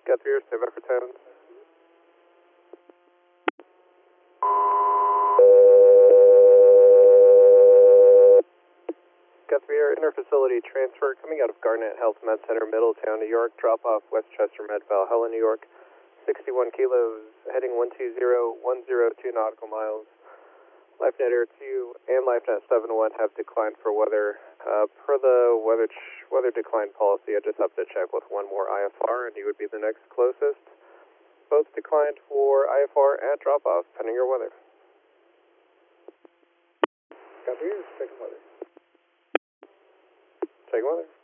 Got 3 stand by for 10. Got 3 inter-facility transfer coming out of Garnet Health Med Center, Middletown, New York. Drop off Westchester Med, Valhalla, New York. 61 kilos, heading 120, 102 nautical miles. LifeNet Air 2 and LifeNet 71 have declined for weather. Per the weather decline policy, I just have to check with one more IFR, and you would be the next closest. Both declined for IFR and drop-off, pending your weather. Got 3, checking weather. Checking weather.